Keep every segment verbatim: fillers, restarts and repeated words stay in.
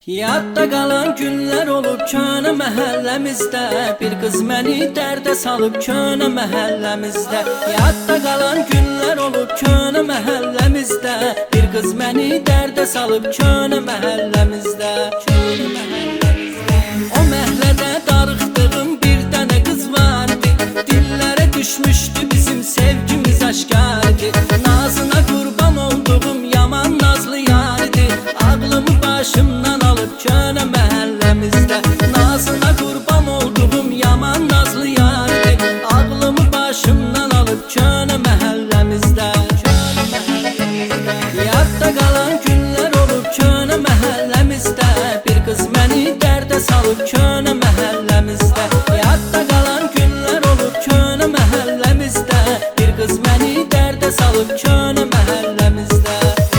Yadda qalan günlər olub könə məhəlləmizdə, bir qız məni dərdə salıb könə məhəlləmizdə. Yadda qalan günlər olub könə məhəlləmizdə, bir qız məni dərdə salıb könə məhəlləmizdə. O məhəllədə darıxdığım bir dənə qız vardı, dillərə düşmüşdü bizim sevgimiz aşkardı. Nazına qurban olduğum yaman nazlı yardı, ağlımı başımdan alıb könə məhəlləmizdə. Nazına qurban olduğum yaman nazlı yardı, ağlımı başımdan alıb könə məhəlləmizdə. Yadda qalan günlər olub könə məhəlləmizdə, bir qız məni dərdə salıb könə məhəlləmizdə. Yadda qalan günlər olub könə məhəlləmizdə, bir qız məni dərdə salıb könə məhəlləmizdə.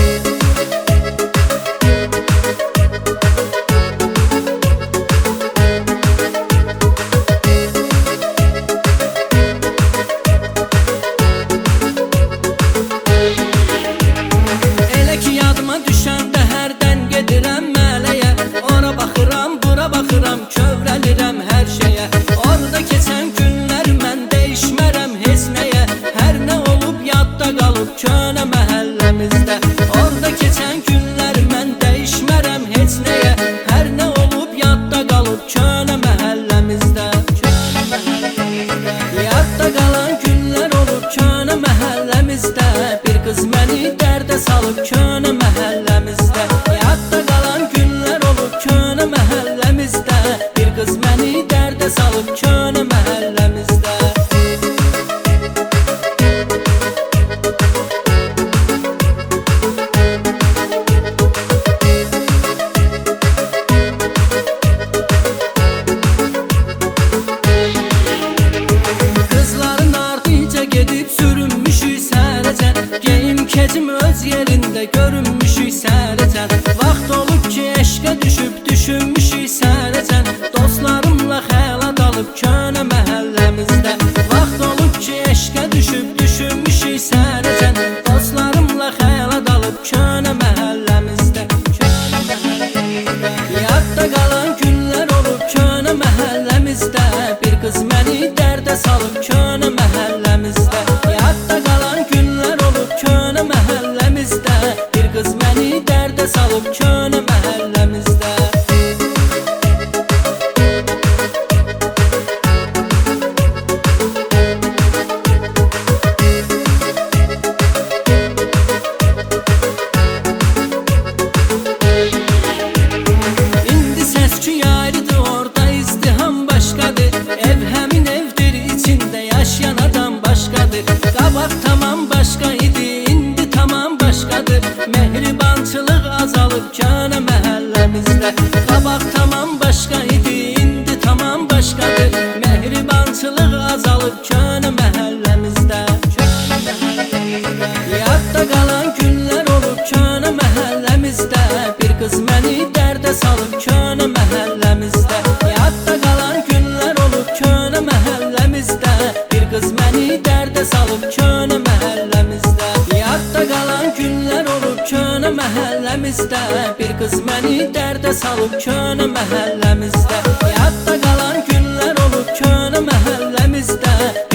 Düşəndə hərdən gedirəm mələyə, ora baxıram, bura baxıram, kövrəlirəm hər şeyə. Orada keçən günlər mən dəyişmərəm heç nəyə, hər nə olub yadda qalıb könə məhəlləmizdə. Orada keçən günlər mən dəyişmərəm heç nəyə, hər nə olub yadda qalıb könə məhəlləmizdə. Yadda qalan günlər olub könə məhəlləmizdə, bir qız məni dərdə salıb könə məhəlləmizdə. Yadda qalan günlər olub könə məhəlləmizdə, bir qız məni dərdə salıb könə məhəlləmizdə. Qızların ardınca gedib sürünmüşük sərəcən, geyim kecim öz yerində görünmüşük sərəcən. Vaxt olub ki eşqə düşüb düşünmüşük sərəcən, dostlarımla xəyala dalıb könə məhəlləmizdə. Vaxt olub ki eşqə düşüb düşünmüşük sərəcən, dostlarımla xəyala dalıb könə məhəlləmizdə. Yadda qalan günlər olub könə məhəlləmizdə, bir qız məni dərdə salıb könə məhəlləmizdə. Yadda qalan günlər olub könə məhəlləmizdə, bir qız məni dərdə salıb könə məhəlləmizdə. İndi səs-küy ayrıdır, orada izdiham başqadır, ev həmin evdir, içində yaşayan adam başqadır. Qabaq tamam başqa idi, indi tamam başqadır, mehribançılıq azalıb könə məhəlləmizdə. Qabaq tamam başqa idi, indi tamam başqadır, mehribançılıq azalıb könə məhəlləmizdə. Yadda qalan günlər olub könə məhəlləmizdə, bir qız məni dərdə salıb könə məhəlləmizdə. Yadda qalan günlər olub könə məhəlləmizdə, bir qız məni dərdə salıb könə məhəlləmizdə. Yadda qalan günlər olub könə məhəlləmizdə, bir qız məni dərdə salıb könə məhəlləmizdə. Yadda qalan günlər olub könə məhəlləmizdə,